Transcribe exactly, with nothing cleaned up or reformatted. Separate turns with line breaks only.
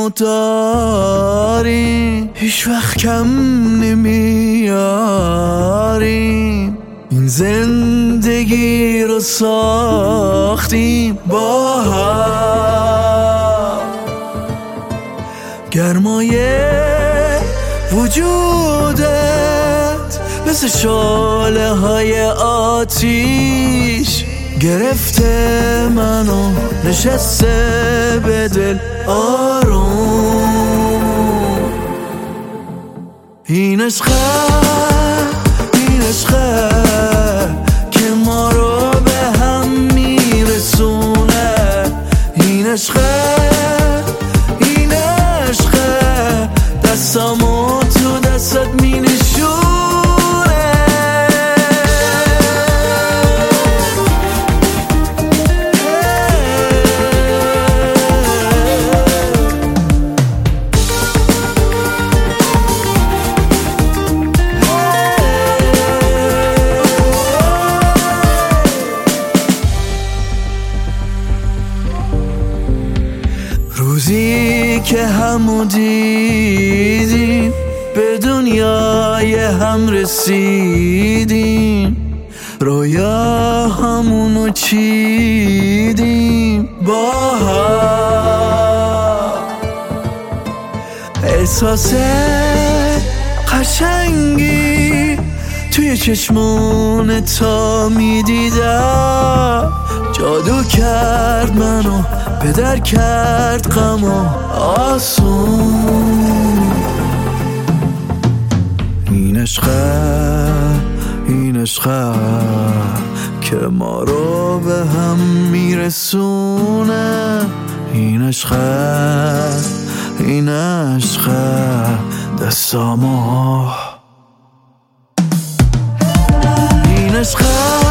و داریم، هیچ وقت کم نمیاریم. این زندگی رو ساختیم با هم، گرمای وجودت مثل شعله های آتیش گرفته منو، نشسته به دل آروم. این عشقه، این عشقه که ما رو به هم میرسونه. این عشقه، این عشقه دستامو تو دستت مینشونه. روزی که همو دیدیم، به دنیای هم رسیدیم، رویا همونو چیدیم با هم. احساس قشنگی توی چشمون تا میدیدم، جادو کرد منو، بدر کرد غم و آسون. این عشقه، این عشقه که ما رو به هم میرسونه. این عشقه، این عشقه دستامو. این عشقه